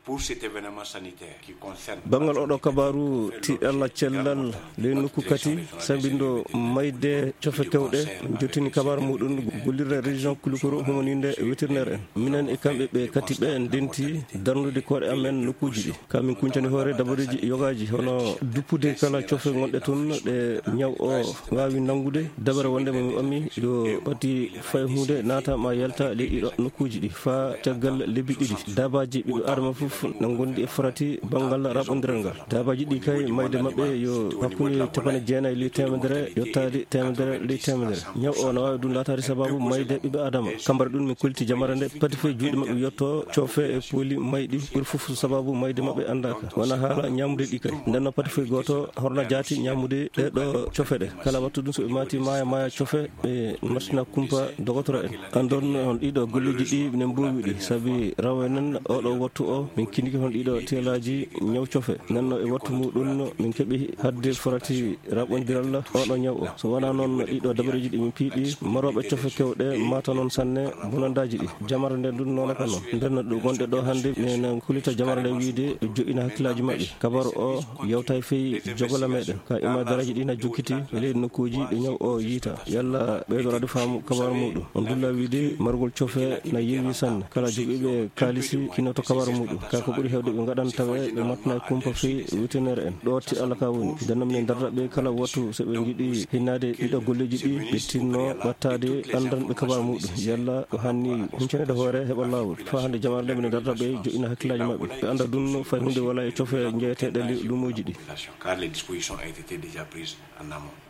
pour cet événement sanitaire qui concerne bangal oɗo kabaru tiɗalla cellal le nokku kati sabindo mayde cofe kewɗe jottini kabaru muɗum gollirde région Kulukoro humaninde vétérinaire en minen e kamɓe ɓe kati ɓe en denti darnude koɗe amen nokkuji ɗi kamin kuncani hoore dabareji yogaji hono duppude kala cofe gonɗe toon ɗe ñaw o wawi nangude dabare wonde mo ammi yo ɓatti fay hunde naata ma yalta le ɗiɗo nokkuji ɗi fa caggal lebbi ɗiɗi dabaji ɓiɓe adama fof no gondi e farati bangal raɓodiral ngal dabaji ɗi kay mayde mabɓe yo hakkude tepane jeenayyi li temedere yottade temedere li temedere ñaw o no wawi ɗum latade sababu mayde ɓiɓe adama kambara ɗum min kolti jamara nde pati fe juuɗe mabɓe yetto cofe e pooli mayɗi ɓuuri foof sababu mayde mabɓe andaka wona haala ñamude ɗi kay ndenno pati fe goto horna jaati ñamude ɗeɗo cofe ɗe kala wattu ɗum soɓe mati maya cofe ɓe martina kumpa dogotoro en andon on ɗiɗo golleji ɗi ne mbowi ɗi saabi rawanen oɗo wattu o min kindiki hon ɗiɗo telaji ñaw cofe nanno e wattu muɗum min keeɓi hadde forati raɓodiral oɗo ñaw o so wona noon ɗiɗo dabareji ɗi min piiɗi maroɓe cofe kewɗe mata noon sanne bonandaji ɗi jamara nde ɗum noon ka noon nden ɗo gonɗe ɗo hande min kulita jamara nde wiide joƴina hakkillaji mabɓe kabaru o yewta feyi jogola meɗen ka imadaraji ɗi na jokkiti leydi nokkuji ɗe ñaw o yiita yalla ɓeydorade faamu kabaru muɗum on dulla wiide margol cofe na yeewi sanne kala joɓiɓe kalisi kinoto kabaru muɗum kako ɓuuri hewde ɓe gaɗan tawe ɓe matna kumpa feyi vétérinaire en ɗo watti Allah ka woni dennom ne dardaɓe kala wattu soɓe jiiɗi hinnade ɗiɗo golleji ɗi ɓe tinno wattade andanɓe kabaru muɗum yalla ko hanni huncanede hoore heɓa lawol fa hande jamare nde mine dardaɓe joƴina hakkillaji mabɓe ɓe anda ɗum fay hunde wala e cofe jeeyeteɗe lumoji ɗi car les dispositions ont été déjà prises en amont.